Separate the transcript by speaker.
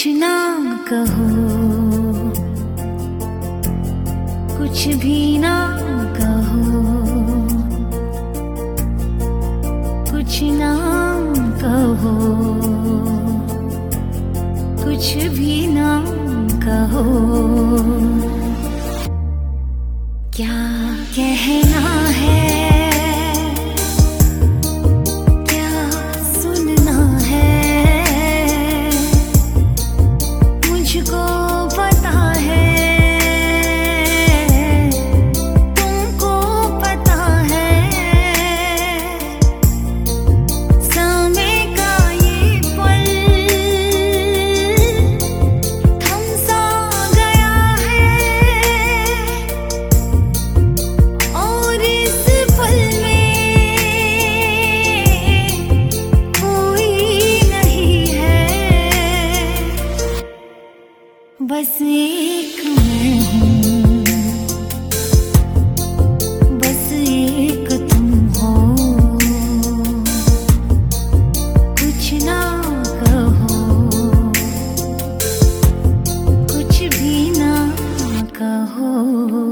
Speaker 1: कुछ ना कहो, कुछ भी ना कहो, कुछ ना कहो, कुछ भी ना कहो। क्या कहना है, बस एक मैं हूँ, बस एक तुम हो। कुछ ना कहो, कुछ भी ना कहो।